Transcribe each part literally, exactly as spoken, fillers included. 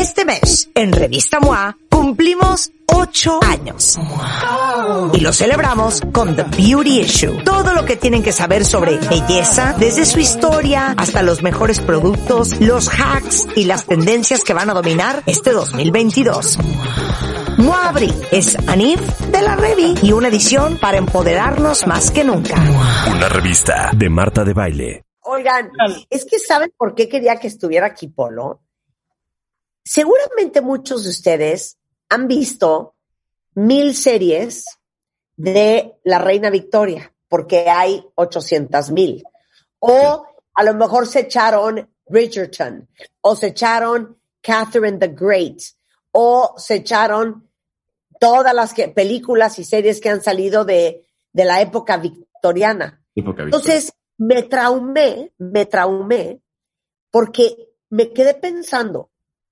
Este mes, en Revista M O A, cumplimos ocho años. Y lo celebramos con The Beauty Issue. Todo lo que tienen que saber sobre belleza, desde su historia hasta los mejores productos, los hacks y las tendencias que van a dominar este dos mil veintidós. M O A Abril es Anif de la Revi y una edición para empoderarnos más que nunca. Una revista de Marta de Baile. Oigan, es que ¿saben por qué quería que estuviera aquí Polo? Seguramente muchos de ustedes han visto mil series de la Reina Victoria, porque hay ochocientas mil. O a lo mejor se echaron Bridgerton, o se echaron Catherine the Great, o se echaron todas las que, películas y series que han salido de, de la época victoriana. Época victoriana. Entonces, me traumé, me traumé, porque me quedé pensando,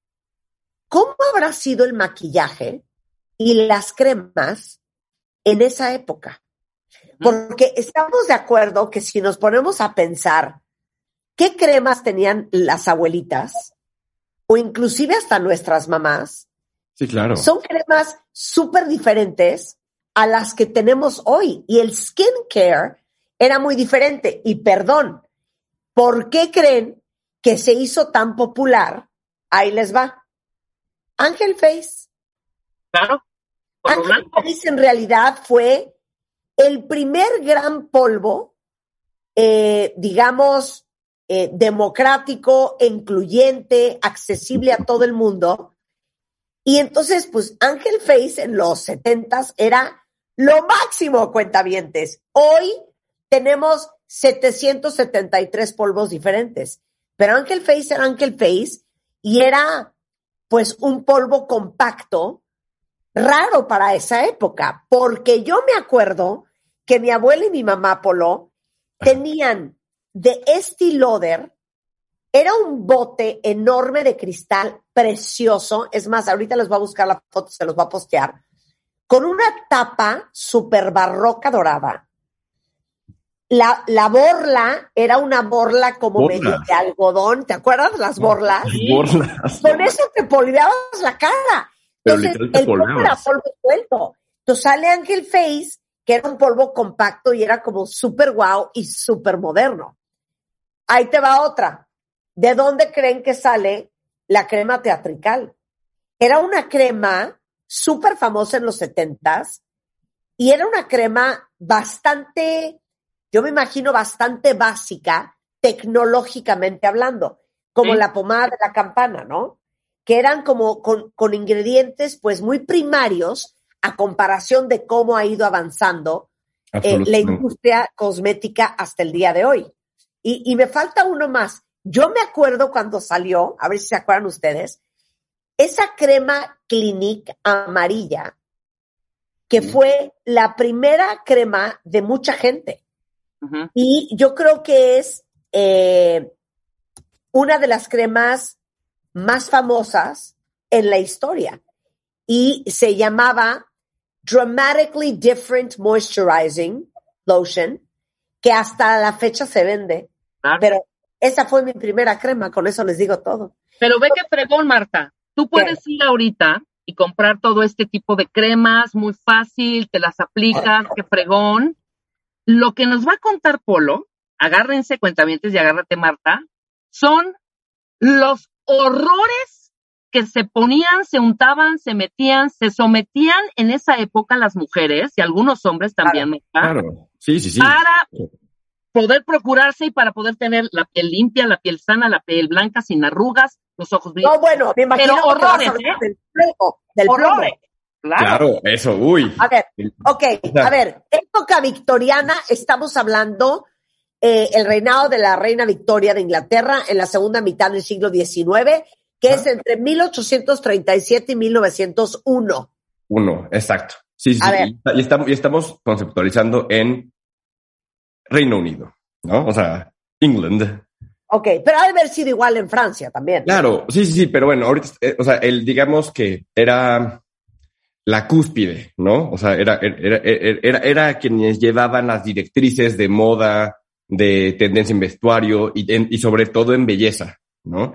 ¿cómo habrá sido el maquillaje y las cremas en esa época? Porque estamos de acuerdo que si nos ponemos a pensar qué cremas tenían las abuelitas, o inclusive hasta nuestras mamás, sí, claro, son cremas súper diferentes a las que tenemos hoy. Y el skincare era muy diferente. Y perdón, ¿por qué creen que se hizo tan popular? Ahí les va. Angel Face. Claro. Angel Face en realidad fue el primer gran polvo, eh, digamos, eh, democrático, incluyente, accesible a todo el mundo. Y entonces, pues, Angel Face en los setentas era lo máximo, cuentavientes. Hoy tenemos setecientos setenta y tres polvos diferentes. Pero Angel Face era Angel Face y era, pues, un polvo compacto, raro para esa época. Porque yo me acuerdo que mi abuela y mi mamá, Polo, tenían de Estée Lauder. Era un bote enorme de cristal, precioso. Es más, ahorita les voy a buscar la foto, se los voy a postear. Con una tapa súper barroca dorada. La, la borla era una borla como Borla. medio de algodón. ¿Te acuerdas de las borlas? Borlas. Con eso te polveabas la cara. Pero Entonces, literal te el polvo polveabas. era polvo suelto. Entonces sale Angel Face, que era un polvo compacto y era como súper guau y súper moderno. Ahí te va otra. ¿De dónde creen que sale la crema teatrical? Era una crema súper famosa en los setentas y era una crema bastante, yo me imagino bastante básica, tecnológicamente hablando, como Sí. la pomada de la campana, ¿no? Que eran como con, con ingredientes pues muy primarios a comparación de cómo ha ido avanzando eh, la industria cosmética hasta el día de hoy. Y, y me falta uno más. Yo me acuerdo cuando salió, a ver si se acuerdan ustedes, esa crema Clinique amarilla, que fue la primera crema de mucha gente. Uh-huh. Y yo creo que es eh, una de las cremas más famosas en la historia. Y se llamaba Dramatically Different Moisturizing Lotion, que hasta la fecha se vende. Claro. Pero esa fue mi primera crema, con eso les digo todo. Pero ve que fregón, Marta. Tú puedes ir ahorita y comprar todo este tipo de cremas, muy fácil, te las aplicas, qué fregón. Lo que nos va a contar Polo, agárrense cuentavientes y agárrate, Marta, son los horrores que se ponían, se untaban, se metían, se sometían en esa época las mujeres y algunos hombres también, Claro, Marta, claro. Sí, sí, sí. para poder procurarse y para poder tener la piel limpia, la piel sana, la piel blanca, sin arrugas, los ojos brillantes. No, bueno, me imagino Pero que vas a horrores, hablar ¿eh? del plomo, del plomo. Horrores. Claro. Claro, eso, uy. A ver, ok, a ver, época victoriana, estamos hablando eh, el reinado de la reina Victoria de Inglaterra en la segunda mitad del siglo diecinueve, que Ah. es entre mil ochocientos treinta y siete y mil novecientos uno. Uno, exacto. Sí, sí, A sí. ver. Y, y estamos, y estamos conceptualizando en Reino Unido, ¿no? O sea, England. Ok, pero ha de haber sido igual en Francia también. Claro, sí, sí, sí, pero bueno, ahorita, eh, o sea, el, digamos que era la cúspide, ¿no? O sea, era, era, era, era, era quienes llevaban las directrices de moda, de tendencia en vestuario y, en, y sobre todo en belleza, ¿no?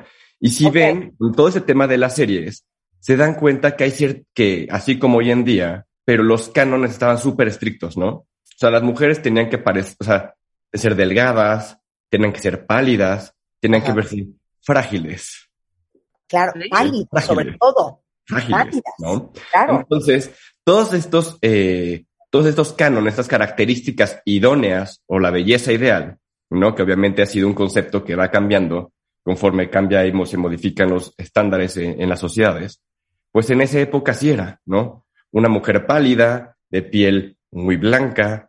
Y si Okay. ven, con todo ese tema de las series, se dan cuenta que hay cierto, que así como hoy en día, pero los cánones estaban súper estrictos, ¿no? O sea, las mujeres tenían que parecer, o sea, ser delgadas, tenían que ser pálidas, tenían Ajá. que verse frágiles. Claro, Sí. pálidas, Frágiles. sobre todo. Frágiles, Pálidas. ¿no? Claro. Entonces, todos estos, eh, todos estos cánones, estas características idóneas o la belleza ideal, ¿no? Que obviamente ha sido un concepto que va cambiando conforme cambia y se modifican los estándares en, en las sociedades, pues en esa época sí era, ¿no? Una mujer pálida, de piel muy blanca,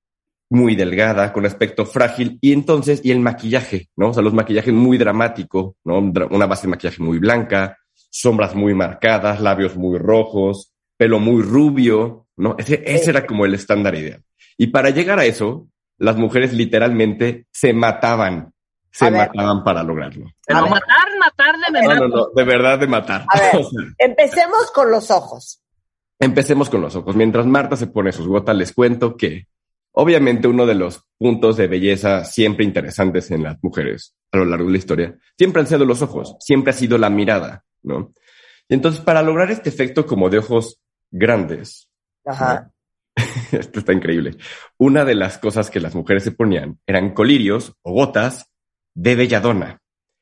muy delgada, con aspecto frágil, y entonces, y el maquillaje, ¿no? O sea, los maquillajes muy dramático, ¿no? Una base de maquillaje muy blanca, sombras muy marcadas, labios muy rojos, pelo muy rubio, ¿no? Ese, ese era como el estándar ideal. Y para llegar a eso, las mujeres literalmente se mataban, se A ver. mataban para lograrlo. Pero A ver. matar, matar de No, verdad. no, no, de verdad de matar. A ver, O sea, empecemos con los ojos. empecemos con los ojos. Mientras Marta se pone sus gotas, les cuento que obviamente uno de los puntos de belleza siempre interesantes en las mujeres a lo largo de la historia siempre han sido los ojos, siempre ha sido la mirada, ¿no? Y entonces para lograr este efecto como de ojos grandes, Ajá. esto está increíble, una de las cosas que las mujeres se ponían eran colirios o gotas de belladona.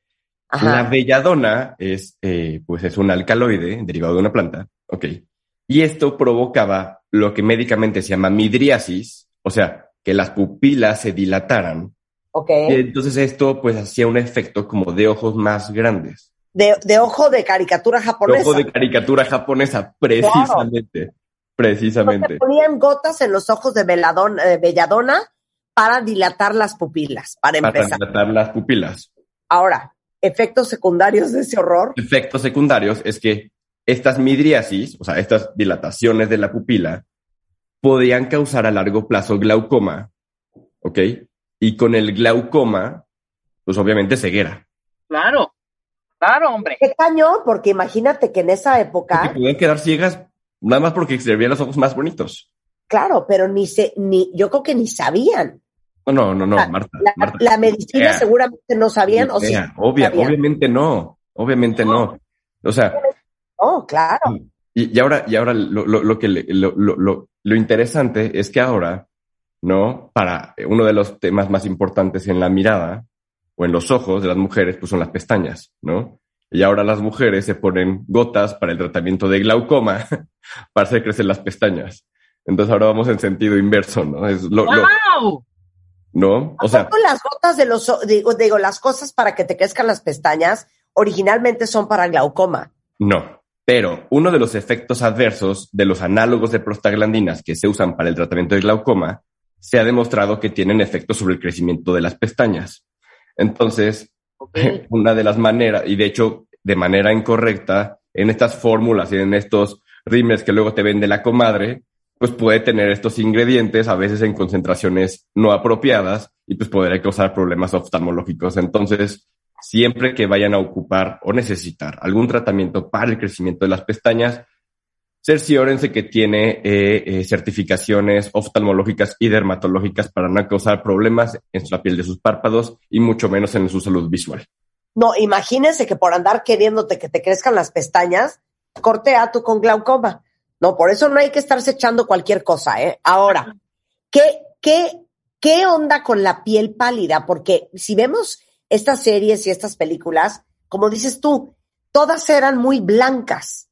Ajá. La belladona es, eh, pues es un alcaloide derivado de una planta, ok, y esto provocaba lo que médicamente se llama midriasis, o sea, que las pupilas se dilataran. Ok. Y entonces esto pues hacía un efecto como de ojos más grandes. De, de ojo de caricatura japonesa. Ojo de caricatura japonesa, precisamente. Precisamente. Entonces ponían gotas en los ojos de veladón, eh, belladona para dilatar las pupilas, para Para empezar. dilatar las pupilas. Ahora, efectos secundarios de ese horror. Efectos secundarios es que estas midriasis, o sea, estas dilataciones de la pupila, podían causar a largo plazo glaucoma, ¿ok? Y con el glaucoma, pues obviamente ceguera. Claro, claro, hombre. Qué cañón, porque imagínate que en esa Que época, podían quedar ciegas nada más porque se veían los ojos más bonitos. claro, pero ni se, ni, yo creo que ni sabían. No, no, no, no, La- Marta. La, Marta, la medicina idea, seguramente no sabían, o sí. idea. Obvia, sabían. obviamente no, obviamente no. O sea, Oh, claro. y, y ahora, y ahora lo, lo, lo que le- lo, lo, lo, lo interesante es que ahora, ¿no? Para uno de los temas más importantes en la mirada o en los ojos de las mujeres, pues son las pestañas, ¿no? Y ahora las mujeres se ponen gotas para el tratamiento de glaucoma para hacer crecer las pestañas. Entonces ahora vamos en sentido inverso, ¿no? Es lo, lo- ¡Wow! ¿no? ¿A O sea, poco las gotas de los, o- digo, digo, las cosas para que te crezcan las pestañas originalmente son para glaucoma? no. Pero uno de los efectos adversos de los análogos de prostaglandinas que se usan para el tratamiento de glaucoma se ha demostrado que tienen efectos sobre el crecimiento de las pestañas. Entonces, Ok. una de las maneras, y de hecho de manera incorrecta, en estas fórmulas y en estos rímels que luego te vende la comadre, pues puede tener estos ingredientes, a veces en concentraciones no apropiadas, y pues podría causar problemas oftalmológicos. Entonces, siempre que vayan a ocupar o necesitar algún tratamiento para el crecimiento de las pestañas, cerciórense que tiene eh, eh, certificaciones oftalmológicas y dermatológicas para no causar problemas en la piel de sus párpados y mucho menos en su salud visual. No, imagínense que por andar queriéndote que te crezcan las pestañas, cortea tú con glaucoma. No, por eso no hay que estarse echando cualquier cosa, ¿eh? Ahora, ¿qué, qué, qué onda con la piel pálida? Porque si vemos estas series y estas películas, como dices tú, todas eran muy blancas.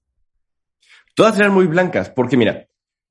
Todas eran muy blancas, porque mira,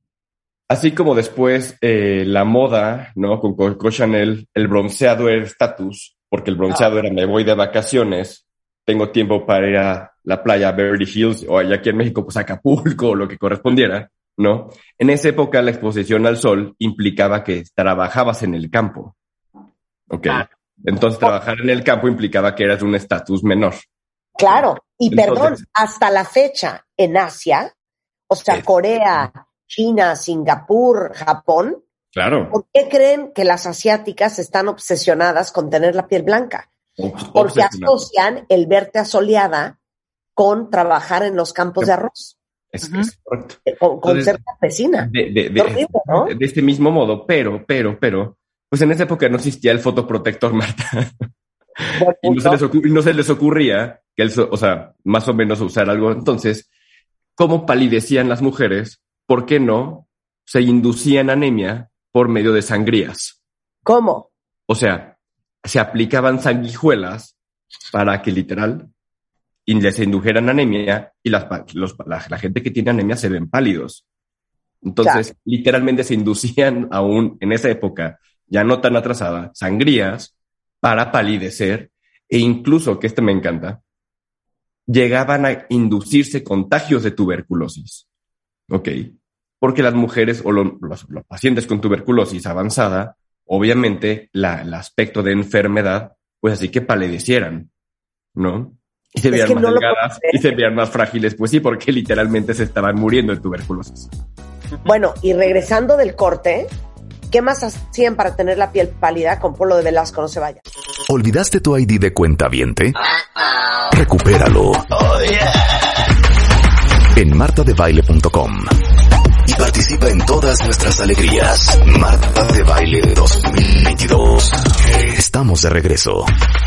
así como después eh, la moda, ¿no? Con Coco Chanel, el bronceado era estatus, porque el bronceado era me voy de vacaciones, tengo tiempo para ir a la playa Beverly Hills, o allá aquí en México, pues Acapulco, o lo que correspondiera, ¿no? En esa época la exposición al sol implicaba que trabajabas en el campo, ¿ok? Claro. Entonces trabajar en el campo implicaba que eras un estatus menor. Claro, y Entonces- perdón, hasta la fecha en Asia, o sea, Es- Corea, China, Singapur, Japón, Claro. ¿por qué creen que las asiáticas están obsesionadas con tener la piel blanca? Porque Obsesionado. asocian el verte asoleada con trabajar en los campos de arroz, Es, Ujú. es correcto. eh, con, con Entonces, ser campesina. de, de, Qué de, horrible, ¿no? de este mismo modo, pero, pero, pero, pues en esa época no existía el fotoprotector, Marta. y, no se les ocurría, y no se les ocurría que él, o sea, más o menos usar algo. Entonces, ¿cómo palidecían las mujeres? ¿Por qué no se inducían anemia por medio de sangrías? ¿Cómo? O sea, se aplicaban sanguijuelas para que literal y les indujeran anemia y las, los, la, la gente que tiene anemia se ven pálidos. Entonces, claro, literalmente se inducían aún en esa época, ya no tan atrasada, sangrías para palidecer e incluso, que este me encanta, llegaban a inducirse contagios de tuberculosis. ¿Ok? Porque las mujeres o lo, los, los pacientes con tuberculosis avanzada, obviamente la, el aspecto de enfermedad, pues así que palidecieran, ¿no? Y se veían más no delgadas y se veían más frágiles, pues sí, porque literalmente se estaban muriendo de tuberculosis. Bueno, y regresando del corte, ¿qué más hacían para tener la piel pálida? Con Polo de Velasco, no se vaya. ¿Olvidaste tu I D de cuentaviente? Recupéralo. Oh, yeah. En marta de baile punto com. Y participa en todas nuestras alegrías. Marta de Baile dos mil veintidós. Estamos de regreso.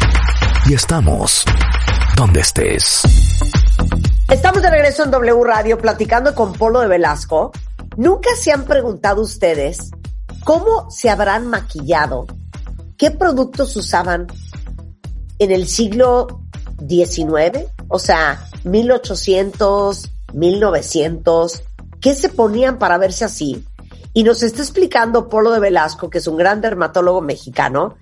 Y estamos donde estés. Estamos de regreso en W Radio platicando con Polo de Velasco. ¿Nunca se han preguntado ustedes cómo se habrán maquillado? ¿Qué productos usaban en el siglo diecinueve? O sea, mil ochocientos, mil novecientos. ¿Qué se ponían para verse así? Y nos está explicando Polo de Velasco, que es un gran dermatólogo mexicano,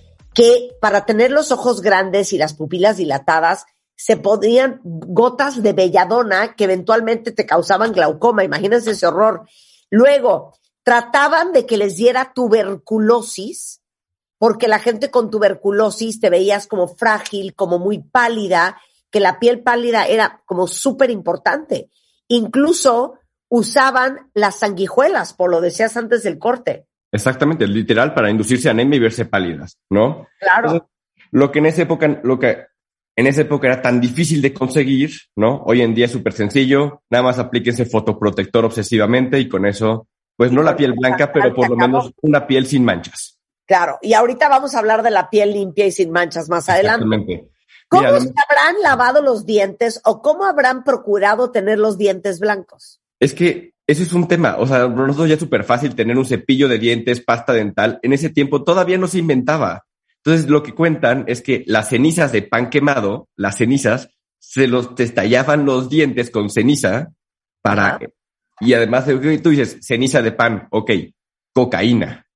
que para tener los ojos grandes y las pupilas dilatadas se ponían gotas de belladona que eventualmente te causaban glaucoma. Imagínense ese horror. Luego, trataban de que les diera tuberculosis, porque la gente con tuberculosis te veías como frágil, como muy pálida, que la piel pálida era como súper importante. Incluso usaban las sanguijuelas, por lo decías antes del corte. Exactamente, literal, para inducirse anemia y verse pálidas, ¿no? Claro. Entonces, lo que en esa época, lo que en esa época era tan difícil de conseguir, ¿no? Hoy en día es súper sencillo, nada más aplíquense fotoprotector obsesivamente y con eso, pues no la piel blanca, pero por lo menos una piel sin manchas. Claro, y ahorita vamos a hablar de la piel limpia y sin manchas más adelante. Exactamente. ¿Cómo Mira, se habrán lavado los dientes o cómo habrán procurado tener los dientes blancos? Es que ese es un tema, o sea, nosotros ya es súper fácil tener un cepillo de dientes, pasta dental, en ese tiempo todavía no se inventaba. Entonces lo que cuentan es que las cenizas de pan quemado, las cenizas, se los te estallaban los dientes con ceniza para, ajá, y además tú dices, ceniza de pan, ok, cocaína.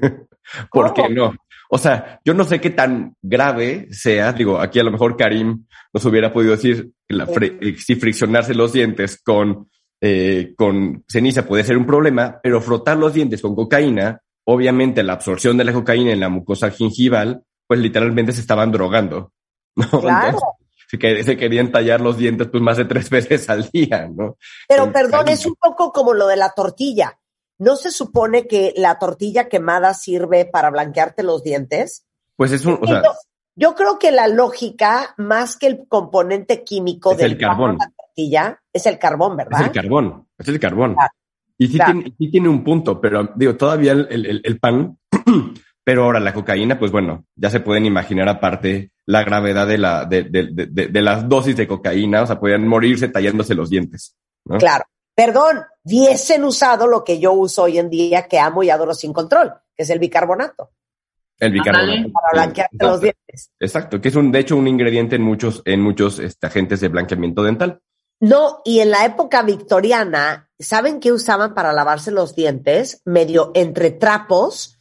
¿Por qué no? O sea, yo no sé qué tan grave sea, digo, aquí a lo mejor Karim nos hubiera podido decir la fri- si friccionarse los dientes con Eh, con ceniza puede ser un problema, pero frotar los dientes con cocaína, obviamente la absorción de la cocaína en la mucosa gingival, pues literalmente se estaban drogando, ¿no? Claro. Entonces, se, que, se querían tallar los dientes pues más de tres veces al día, ¿no? Pero con perdón, cocaína. es un poco como lo de la tortilla. ¿No se supone que la tortilla quemada sirve para blanquearte los dientes? Pues es un, o sea, yo, yo creo que la lógica, más que el componente químico es del el carbón. la tortilla, es el carbón, ¿verdad? Es el carbón, es el carbón. Claro. Y sí, Claro. tiene, sí tiene un punto, pero digo, todavía el, el, el pan, pero ahora la cocaína, pues bueno, ya se pueden imaginar aparte la gravedad de, la, de, de, de, de, de las dosis de cocaína, o sea, podían morirse tallándose los dientes, ¿no? Claro. Perdón, hubiesen usado lo que yo uso hoy en día, que amo y adoro sin control, que es el bicarbonato. El bicarbonato. Ándale. Para blanquearte los dientes. Exacto, que es un, de hecho, un ingrediente en muchos, en muchos este, agentes de blanqueamiento dental. No, y en la época victoriana, ¿saben qué usaban para lavarse los dientes? Medio entre trapos,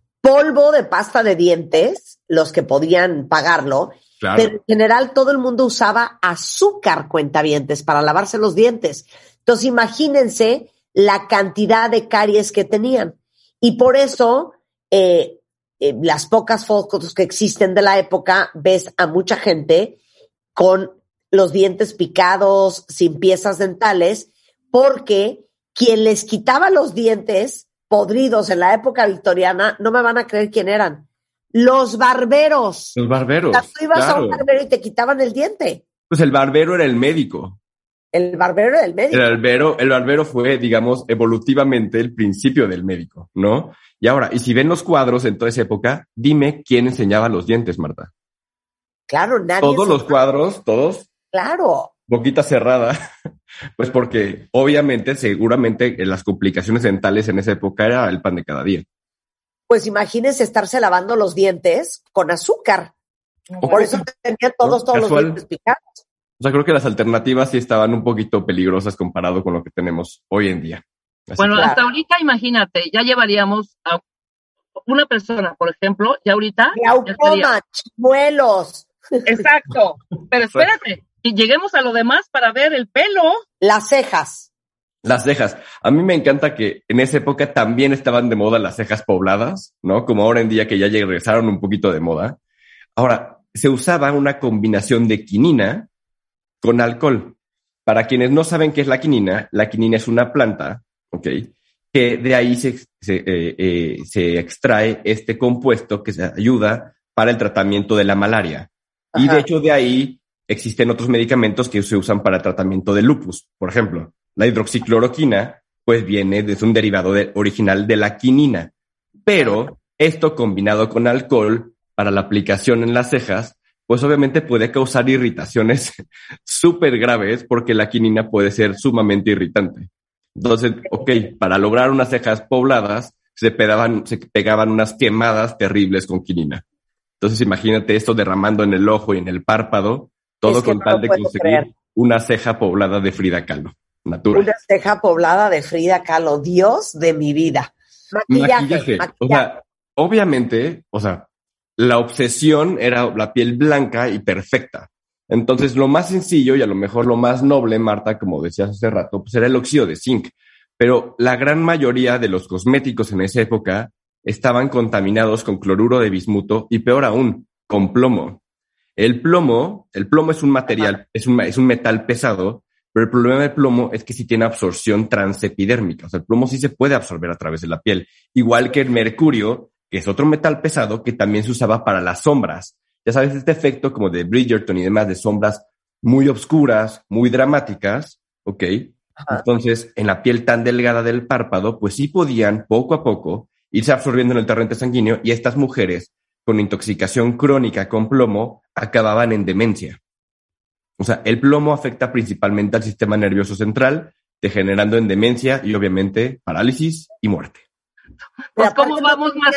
polvo de pasta de dientes, los que podían pagarlo, Claro. pero en general todo el mundo usaba azúcar cuentavientes para lavarse los dientes. Entonces imagínense la cantidad de caries que tenían. Y por eso, eh, eh, las pocas fotos que existen de la época, ves a mucha gente con los dientes picados, sin piezas dentales, porque quien les quitaba los dientes podridos en la época victoriana, no me van a creer quién eran. Los barberos. Los barberos. O sea, tú ibas claro. a un barbero y te quitaban el diente. Pues el barbero era el médico. El barbero era el médico. El barbero, el barbero fue, digamos, evolutivamente el principio del médico, ¿no? Y ahora, y si ven los cuadros en toda esa época, dime quién enseñaba los dientes, Marta. Claro, nadie. Todos se... los cuadros, todos. Claro. Boquita cerrada, pues porque obviamente, seguramente las complicaciones dentales en esa época era el pan de cada día. Pues imagínense estarse lavando los dientes con azúcar. O Por eso tenían todos, ¿no? todos Casual. los dientes picados. O sea, creo que las alternativas sí estaban un poquito peligrosas comparado con lo que tenemos hoy en día. Así bueno, que... hasta ahorita, imagínate, ya llevaríamos a una persona, por ejemplo, ya ahorita... Glaucoma, chimuelos. Exacto, pero espérate, y lleguemos a lo demás para ver el pelo. Las cejas. Las cejas. A mí me encanta que en esa época también estaban de moda las cejas pobladas, ¿no? Como ahora en día que ya regresaron un poquito de moda. Ahora, se usaba una combinación de quinina con alcohol. Para quienes no saben qué es la quinina, la quinina es una planta, ¿ok? Que de ahí se, se, eh, eh, se extrae este compuesto que se ayuda para el tratamiento de la malaria. Ajá. Y de hecho de ahí existen otros medicamentos que se usan para el tratamiento del lupus. Por ejemplo, la hidroxicloroquina, pues viene desde un derivado de, original de la quinina. Pero esto combinado con alcohol para la aplicación en las cejas, pues obviamente puede causar irritaciones súper graves porque la quinina puede ser sumamente irritante. Entonces, ok, para lograr unas cejas pobladas, se pegaban, se pegaban unas quemadas terribles con quinina. Entonces, imagínate esto derramando en el ojo y en el párpado, todo es que con no tal de conseguir creer. Una ceja poblada de Frida Kahlo, natural. Una ceja poblada de Frida Kahlo, Dios de mi vida. Maquillaje, maquillaje. maquillaje. O sea, obviamente, o sea, la obsesión era la piel blanca y perfecta. Entonces, lo más sencillo y a lo mejor lo más noble, Marta, como decías hace rato, pues era el óxido de zinc. Pero la gran mayoría de los cosméticos en esa época estaban contaminados con cloruro de bismuto y peor aún, con plomo. El plomo, el plomo es un material, es un, es un metal pesado, pero el problema del plomo es que sí tiene absorción transepidérmica. O sea, el plomo sí se puede absorber a través de la piel. Igual que el mercurio, que es otro metal pesado que también se usaba para las sombras. Ya sabes, este efecto como de Bridgerton y demás, de sombras muy oscuras, muy dramáticas, ¿ok? Ajá. Entonces, en la piel tan delgada del párpado, pues sí podían, poco a poco, irse absorbiendo en el torrente sanguíneo y estas mujeres con intoxicación crónica con plomo acababan en demencia. O sea, el plomo afecta principalmente al sistema nervioso central, degenerando en demencia y obviamente parálisis y muerte. Pues, ¿cómo vamos más?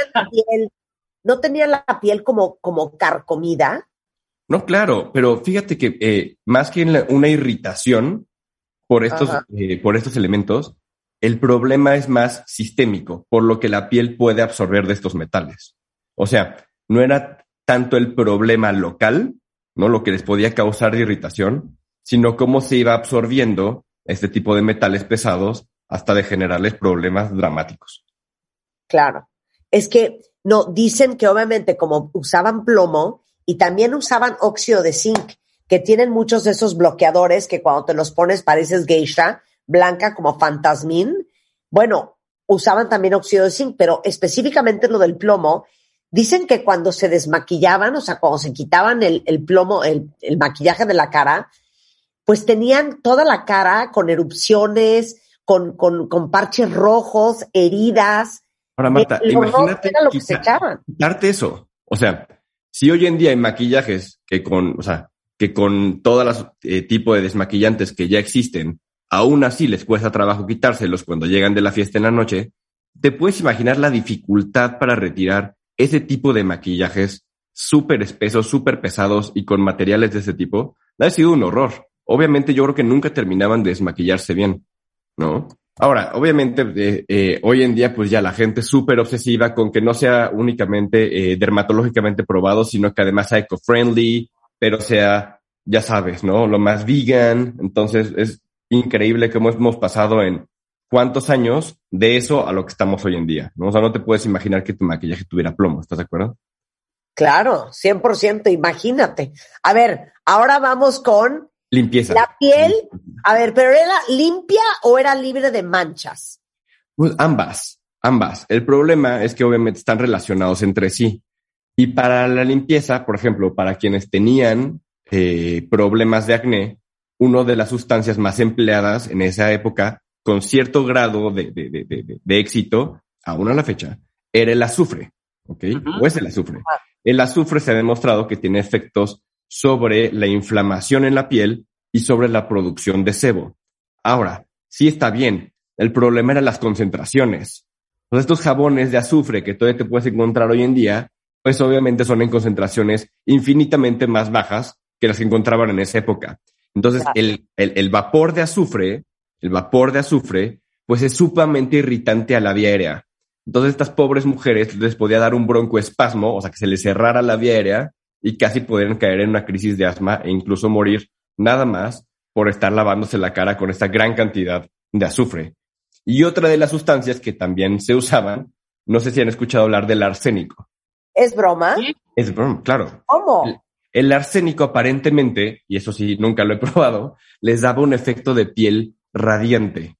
¿No tenía la piel como, como carcomida? No, claro, pero fíjate que eh, más que la, una irritación por estos, eh, por estos elementos, el problema es más sistémico, por lo que la piel puede absorber de estos metales. O sea, no era tanto el problema local, ¿no? Lo que les podía causar de irritación, sino cómo se iba absorbiendo este tipo de metales pesados hasta de generarles problemas dramáticos. Claro. Es que, no, dicen que obviamente como usaban plomo y también usaban óxido de zinc, que tienen muchos de esos bloqueadores que cuando te los pones pareces geisha, blanca como fantasmín. Bueno, usaban también óxido de zinc, pero específicamente lo del plomo, dicen que cuando se desmaquillaban, o sea, cuando se quitaban el, el plomo, el, el maquillaje de la cara, pues tenían toda la cara con erupciones, con, con, con parches rojos, heridas. Ahora, Marta, eh, imagínate era lo que se echaban. Quitarte eso. O sea, si hoy en día hay maquillajes que con, o sea, que con todas las eh, tipos de desmaquillantes que ya existen, aún así les cuesta trabajo quitárselos cuando llegan de la fiesta en la noche, ¿te puedes imaginar la dificultad para retirar ese tipo de maquillajes súper espesos, súper pesados y con materiales de ese tipo? Ha sido un horror. Obviamente yo creo que nunca terminaban de desmaquillarse bien, ¿no? Ahora, obviamente, eh, eh, hoy en día, pues ya la gente es súper obsesiva con que no sea únicamente eh, dermatológicamente probado, sino que además sea eco-friendly, pero sea, ya sabes, ¿no? Lo más vegan. Entonces, es increíble cómo hemos pasado en cuántos años de eso a lo que estamos hoy en día, ¿no? O sea, no te puedes imaginar que tu maquillaje tuviera plomo, ¿estás de acuerdo? Claro, cien por ciento, imagínate. A ver, ahora vamos con... Limpieza. La piel, a ver, ¿pero era limpia o era libre de manchas? Pues ambas, ambas. El problema es que obviamente están relacionados entre sí. Y para la limpieza, por ejemplo, para quienes tenían eh, problemas de acné, una de las sustancias más empleadas en esa época, con cierto grado de, de, de, de, de éxito, aún a la fecha, era el azufre, ¿ok? Uh-huh. O es el azufre. Uh-huh. El azufre se ha demostrado que tiene efectos sobre la inflamación en la piel y sobre la producción de sebo. Ahora, sí está bien, el problema eran las concentraciones. Pues estos jabones de azufre que todavía te puedes encontrar hoy en día, pues obviamente son en concentraciones infinitamente más bajas que las que encontraban en esa época. Entonces, claro. el, el, el vapor de azufre, el vapor de azufre, pues es sumamente irritante a la vía aérea. Entonces, estas pobres mujeres les podía dar un broncoespasmo, o sea, que se les cerrara la vía aérea y casi podrían caer en una crisis de asma e incluso morir nada más por estar lavándose la cara con esta gran cantidad de azufre. Y otra de las sustancias que también se usaban, no sé si han escuchado hablar del arsénico. ¿Es broma? ¿Sí? Es broma, claro. ¿Cómo? El, el arsénico aparentemente, y eso sí, nunca lo he probado, les daba un efecto de piel radiante.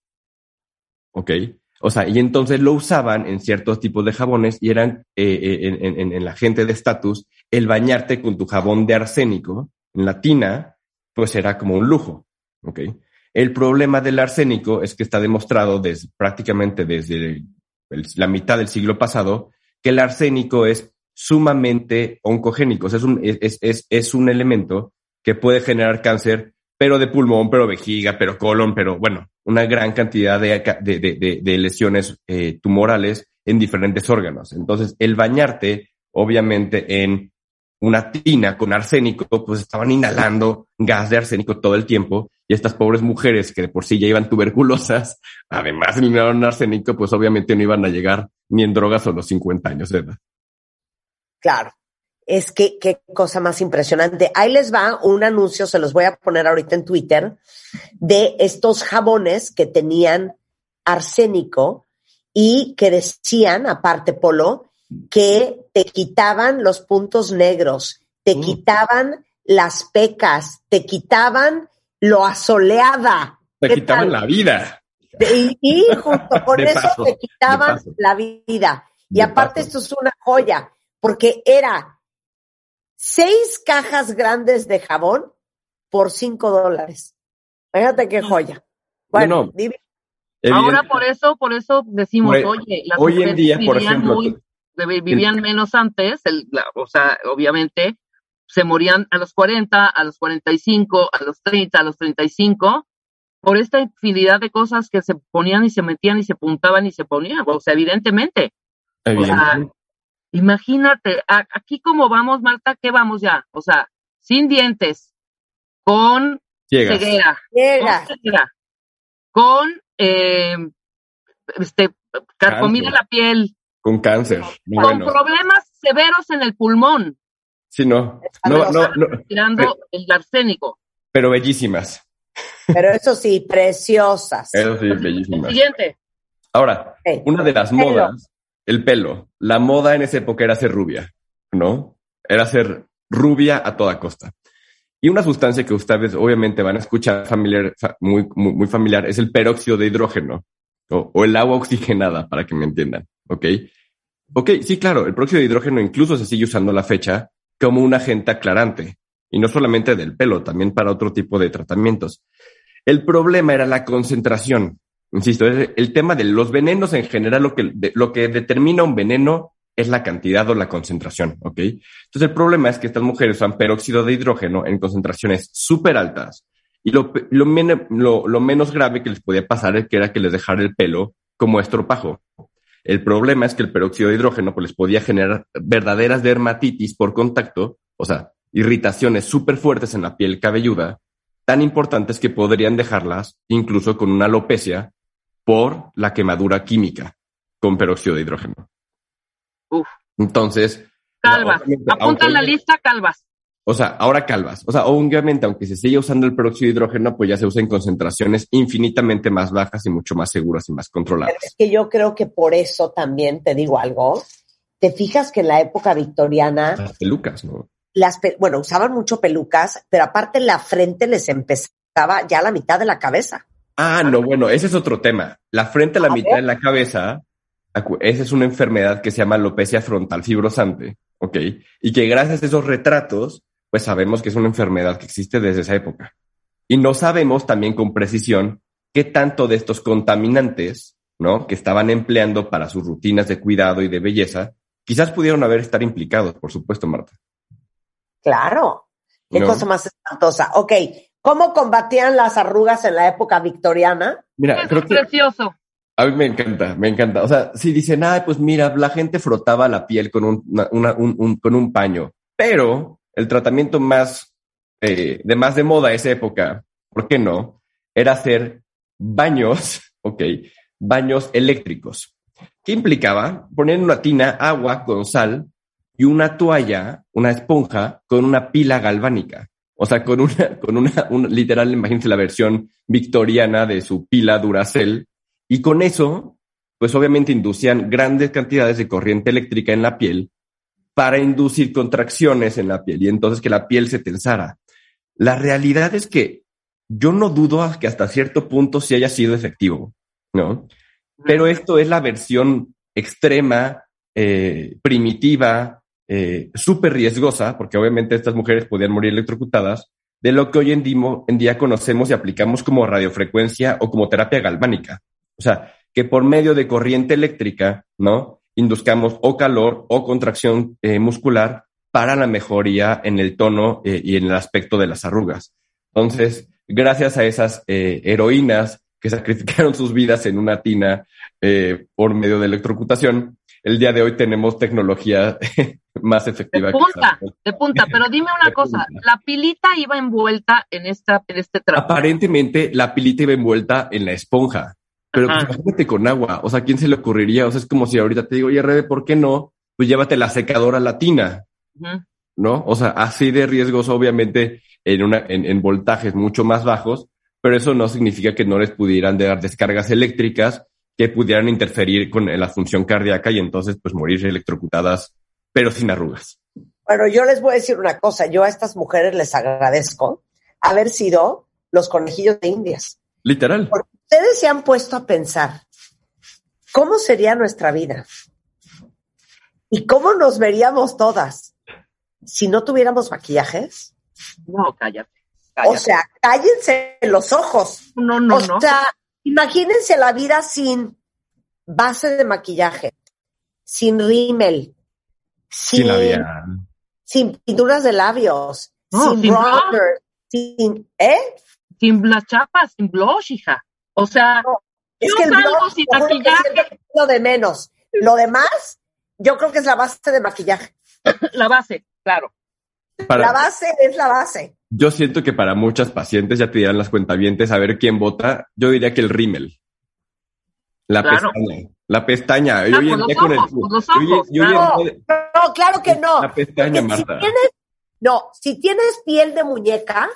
¿Ok? O sea, y entonces lo usaban en ciertos tipos de jabones y eran eh, en, en, en la gente de estatus, el bañarte con tu jabón de arsénico en la tina, pues era como un lujo. ¿Ok? El problema del arsénico es que está demostrado desde, prácticamente desde el, el, la mitad del siglo pasado que el arsénico es sumamente oncogénico. O sea, es un, es, es, es un elemento que puede generar cáncer, pero de pulmón, pero vejiga, pero colon, pero bueno, una gran cantidad de, de, de, de lesiones eh, tumorales en diferentes órganos. Entonces, el bañarte, obviamente, en una tina con arsénico, pues estaban inhalando gas de arsénico todo el tiempo, y estas pobres mujeres que de por sí ya iban tuberculosas, además inhalaron arsénico, pues obviamente no iban a llegar ni en drogas a los cincuenta años de edad. Claro. Es que qué cosa más impresionante. Ahí les va un anuncio, se los voy a poner ahorita en Twitter, de estos jabones que tenían arsénico y que decían, aparte, Polo, que te quitaban los puntos negros, te mm. quitaban las pecas, te quitaban lo asoleada. Te quitaban tal? La vida. Y, y junto con eso paso, te quitaban la vida. Y de aparte paso. Esto es una joya, porque era seis cajas grandes de jabón por cinco dólares. Fíjate qué joya. Bueno, no, no. Dime. Ahora por eso, por eso decimos, por, oye, las hoy en día, por ejemplo, muy, vivían el, menos antes, el, la, o sea, obviamente se morían a los cuarenta, a los cuarenta y cinco, a los treinta, a los treinta y cinco, por esta infinidad de cosas que se ponían y se metían y se puntaban y se ponían, o sea, evidentemente. Evidentemente. O sea, imagínate, aquí como vamos, Marta, ¿qué vamos ya? O sea, sin dientes, con Ciegas. ceguera, Ciegas. con ceguera, con eh, este, carcomida la piel, con cáncer, con bueno. problemas severos en el pulmón. Sí, no, no, no, no. Tirando pero, el arsénico. Pero bellísimas. Pero eso sí, preciosas. Eso sí, bellísimas. Siguiente. Ahora, okay. una de las pelo. modas, el pelo. La moda en esa época era ser rubia, ¿no? Era ser rubia a toda costa. Y una sustancia que ustedes obviamente van a escuchar familiar, muy, muy, muy familiar es el peróxido de hidrógeno o, o el agua oxigenada, para que me entiendan, ¿ok? Ok, sí, claro, el peróxido de hidrógeno incluso se sigue usando a la fecha como un agente aclarante, y no solamente del pelo, también para otro tipo de tratamientos. El problema era la concentración. Insisto, el tema de los venenos en general, lo que, de, lo que determina un veneno es la cantidad o la concentración, ¿ok? Entonces el problema es que estas mujeres usan peróxido de hidrógeno en concentraciones súper altas, y lo, lo, men, lo, lo menos grave que les podía pasar es que era que les dejara el pelo como estropajo. El problema es que el peróxido de hidrógeno pues, les podía generar verdaderas dermatitis por contacto, o sea, irritaciones súper fuertes en la piel cabelluda, tan importantes que podrían dejarlas incluso con una alopecia por la quemadura química con peróxido de hidrógeno. Uf. Entonces... Calvas. Apunta en la lista calvas. O sea, ahora calvas. O sea, obviamente, aunque se siga usando el peróxido de hidrógeno, pues ya se usa en concentraciones infinitamente más bajas y mucho más seguras y más controladas. Pero es que yo creo que por eso también, te digo algo, te fijas que en la época victoriana... Las pelucas, ¿no? Las pe- bueno, usaban mucho pelucas, pero aparte la frente les empezaba ya a la mitad de la cabeza. Ah, no, bueno, ese es otro tema. La frente a la a mitad ver. de la cabeza, esa es una enfermedad que se llama alopecia frontal fibrosante, ¿ok? Y que gracias a esos retratos, pues sabemos que es una enfermedad que existe desde esa época. Y no sabemos también con precisión qué tanto de estos contaminantes, ¿no? Que estaban empleando para sus rutinas de cuidado y de belleza, quizás pudieron haber estar implicados, por supuesto, Marta. Claro. Qué ¿no? cosa más espantosa. Ok, ¿cómo combatían las arrugas en la época victoriana? Mira, Es creo que precioso. a mí me encanta, me encanta. O sea, si dicen, ay, pues mira, la gente frotaba la piel con un, una, una, un, un, con un paño, pero el tratamiento más, eh, de más de moda esa época, ¿por qué no? Era hacer baños, ok, baños eléctricos. ¿Qué implicaba? Poner en una tina agua con sal y una toalla, una esponja con una pila galvánica. O sea, con una, con una, una literal, imagínense la versión victoriana de su pila Duracell. Y con eso, pues obviamente inducían grandes cantidades de corriente eléctrica en la piel para inducir contracciones en la piel y entonces que la piel se tensara. La realidad es que yo no dudo que hasta cierto punto sí haya sido efectivo, ¿no? Pero esto es la versión extrema, eh, primitiva, eh, súper riesgosa, porque obviamente estas mujeres podían morir electrocutadas, de lo que hoy en día, en día conocemos y aplicamos como radiofrecuencia o como terapia galvánica. O sea, que por medio de corriente eléctrica, ¿no? Induzcamos o calor o contracción eh, muscular para la mejoría en el tono eh, y en el aspecto de las arrugas. Entonces, gracias a esas eh, heroínas que sacrificaron sus vidas en una tina eh, por medio de electrocutación, el día de hoy tenemos tecnología más efectiva. De punta, que de punta. Pero dime una De cosa, punta. la pilita iba envuelta en, esta, en este trapo. Aparentemente, la pilita iba envuelta en la esponja. Pero pues, imagínate con agua, o sea, ¿quién se le ocurriría? O sea, es como si ahorita te digo, oye, Rebe, ¿por qué no? Pues llévate la secadora latina, Uh-huh. ¿no? O sea, así de riesgoso, obviamente, en, una, en, en voltajes mucho más bajos, pero eso no significa que no les pudieran dar descargas eléctricas que pudieran interferir con la función cardíaca y entonces, pues, morir electrocutadas, pero sin arrugas. Bueno, yo les voy a decir una cosa. Yo a estas mujeres les agradezco haber sido los conejillos de Indias. Literal. Porque ustedes se han puesto a pensar cómo sería nuestra vida y cómo nos veríamos todas si no tuviéramos maquillajes. No, cállate, cállate. O sea, cállense los ojos. No, no, o no. sea, imagínense la vida sin base de maquillaje, sin rímel, sin, Sin labial. sin pinturas de labios, No, sin, sin bronzer, sin, ¿eh? Sin las chapas, sin blush, hija. O sea, No, es yo que el salgo blush, sin te juro que maquillaje. siento que es lo de menos. Lo demás, yo creo que es la base de maquillaje. La base, claro. Para, La base es la base. Yo siento que para muchas pacientes, ya te dirán las cuentavientes, a ver quién vota, yo diría que el rímel. La Claro. pestaña. La pestaña. Ah, Yo hoy con en los día con el- ojos, con los yo hoy- ojos, yo hoy en No, día- no, claro que no. La pestaña, Porque si Marta. tienes, no, si tienes piel de muñeca,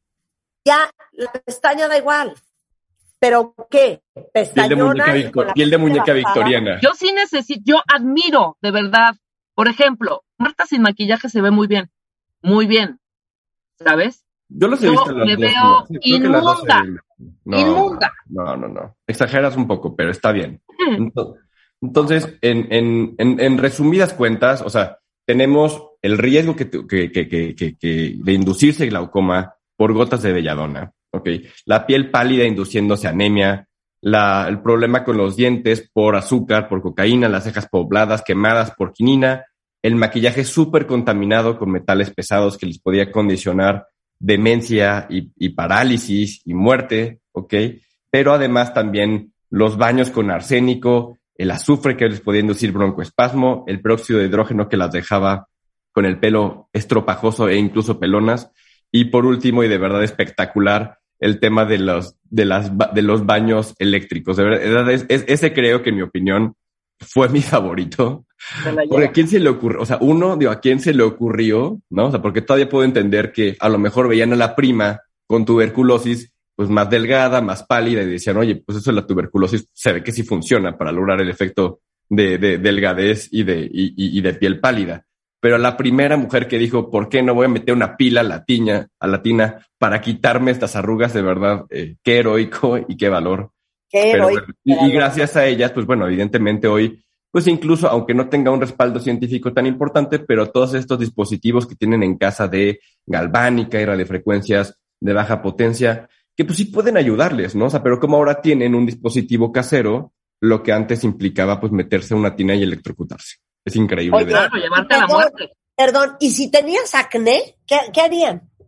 ya la pestaña da igual. ¿Pero qué? Piel de Pestañona muñeca, y victor- con la piel de frente muñeca bajada. victoriana. Yo sí necesito, yo admiro, de verdad. Por ejemplo, Marta sin maquillaje se ve muy bien. Muy bien. ¿Sabes? Yo los he Yo visto en las me dos. veo Sí, creo que las dos se inmunda. ven bien. No, Inmunda. No, no, no. Exageras un poco, pero está bien. Mm. Ento- Entonces, en, en, en, en resumidas cuentas, o sea, tenemos el riesgo que, tu- que, que, que, que, que de inducirse glaucoma por gotas de belladona, ¿ok? La piel pálida induciéndose anemia, la, el problema con los dientes por azúcar, por cocaína, las cejas pobladas, quemadas por quinina, el maquillaje súper contaminado con metales pesados que les podía condicionar demencia y, y parálisis y muerte, ¿ok? Pero además también los baños con arsénico, el azufre que les podía inducir broncoespasmo, el peróxido de hidrógeno que las dejaba con el pelo estropajoso e incluso pelonas, y por último, y de verdad espectacular, el tema de los, de las, ba- de los baños eléctricos. De verdad, es, es- ese creo que en mi opinión fue mi favorito. Se la Porque lleva. ¿a quién se le ocurrió? O sea, uno, digo, ¿a quién se le ocurrió? ¿No? O sea, porque todavía puedo entender que a lo mejor veían a la prima con tuberculosis, pues más delgada, más pálida, y decían, oye, pues eso de la tuberculosis se ve que sí funciona para lograr el efecto de, de delgadez y de, y, y- y de piel pálida. Pero la primera mujer que dijo, ¿por qué no voy a meter una pila latina, a latina para quitarme estas arrugas? De verdad, eh, qué heroico y qué valor. Qué Pero heroico. bueno, y, y gracias a ellas, pues bueno, evidentemente hoy, pues incluso aunque no tenga un respaldo científico tan importante, pero todos estos dispositivos que tienen en casa de galvánica y radiofrecuencias de baja potencia, que pues sí pueden ayudarles, ¿no? O sea, pero como ahora tienen un dispositivo casero, lo que antes implicaba pues meterse a una tina y electrocutarse. Es increíble. Oye, de Claro, llevarte a la Perdón, muerte. Perdón, ¿y si tenías acné, qué, qué harían?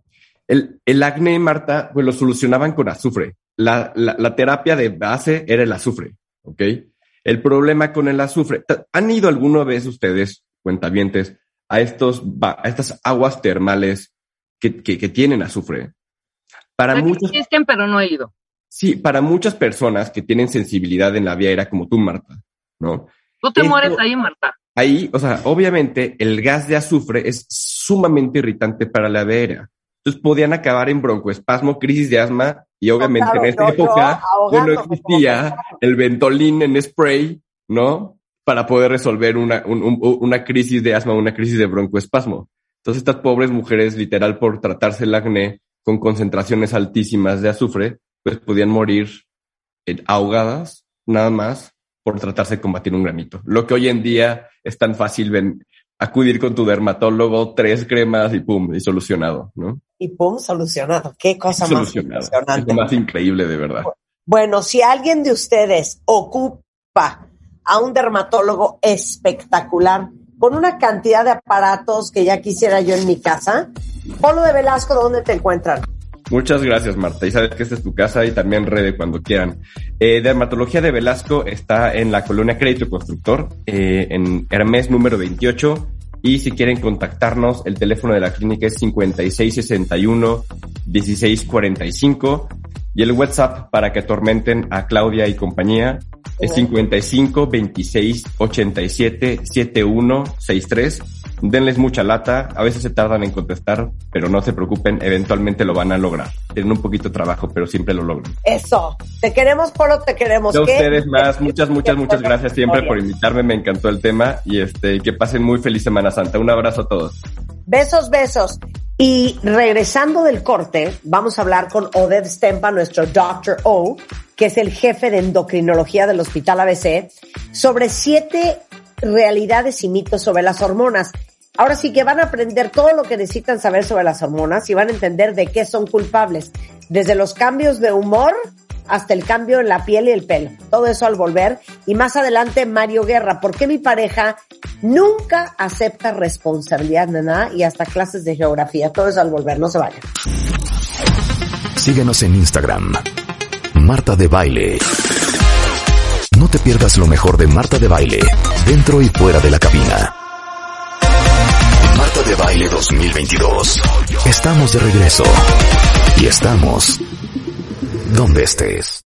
El, el acné, Marta, pues lo solucionaban con azufre. La, la, la terapia de base era el azufre, ¿ok? El problema con el azufre, ¿han ido alguna vez ustedes, cuentavientes, a estos, a estas aguas termales que, que, que tienen azufre? Para Sé muchos, que existen, pero no he ido. Sí, para muchas personas que tienen sensibilidad en la vía aérea, como tú, Marta, ¿no? Tú te Esto, mueres ahí, Marta. Ahí, o sea, obviamente el gas de azufre es sumamente irritante para la vía aérea. Entonces podían acabar en broncoespasmo, crisis de asma, y obviamente no, claro, en esta yo, época yo pues, no existía el Ventolin en spray, ¿no? Para poder resolver una, un, un, una crisis de asma, una crisis de broncoespasmo. Entonces estas pobres mujeres, literal, por tratarse el acné con concentraciones altísimas de azufre, pues podían morir eh, ahogadas, nada más, por tratarse de combatir un granito. Lo que hoy en día es tan fácil ven, acudir con tu dermatólogo, tres cremas y pum, y solucionado, ¿no? Y pum, solucionado. Qué cosa más impresionante. Es lo más increíble, de verdad. Bueno, si alguien de ustedes ocupa a un dermatólogo espectacular, con una cantidad de aparatos que ya quisiera yo en mi casa, Polo de Velasco, ¿dónde te encuentran? Muchas gracias, Marta. Y sabes que esta es tu casa y también Rede cuando quieran. Eh, Dermatología de Velasco está en la colonia Crédito Constructor, eh, en Hermes número veintiocho. Y si quieren contactarnos, el teléfono de la clínica es cincuenta y seis sesenta y uno, dieciséis cuarenta y cinco. Y el WhatsApp para que atormenten a Claudia y compañía es cincuenta y cinco, veintiséis, ochenta y siete, setenta y uno, sesenta y tres. Denles mucha lata, a veces se tardan en contestar, pero no se preocupen, eventualmente lo van a lograr. Tienen un poquito de trabajo, pero siempre lo logran. Eso. Te queremos, Polo, te queremos. A ustedes más, muchas, muchas, muchas gracias siempre por invitarme, me encantó el tema y este que pasen muy feliz Semana Santa. Un abrazo a todos. Besos, besos. Y regresando del corte, vamos a hablar con Oded Stempa, nuestro doctor O, que es el jefe de endocrinología del Hospital A B C, sobre siete realidades y mitos sobre las hormonas. Ahora sí que van a aprender todo lo que necesitan saber sobre las hormonas y van a entender de qué son culpables, desde los cambios de humor hasta el cambio en la piel y el pelo. Todo eso al volver. Y más adelante, Mario Guerra, ¿por qué mi pareja nunca acepta responsabilidad de nada? Y hasta clases de geografía. Todo eso al volver, no se vayan. Síguenos en Instagram, Marta de Baile. No te pierdas lo mejor de Marta de Baile, dentro y fuera de la cabina. Marta de Baile dos mil veintidós. Estamos de regreso. Y estamos donde estés.